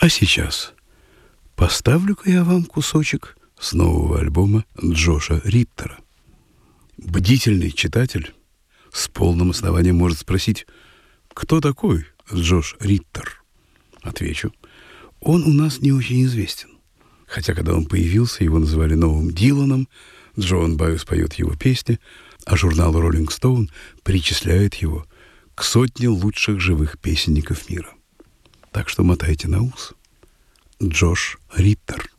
А сейчас поставлю-ка я вам кусочек с нового альбома Джоша Риттера. Бдительный читатель с полным основанием может спросить, кто такой Джош Риттер? Отвечу, он у нас не очень известен. Хотя, когда он появился, его называли новым Диланом, Джоан Байус поет его песни, а журнал Rolling Stone причисляет его к 100 лучших живых песенников мира. Так что мотайте на ус. Джош Риттер.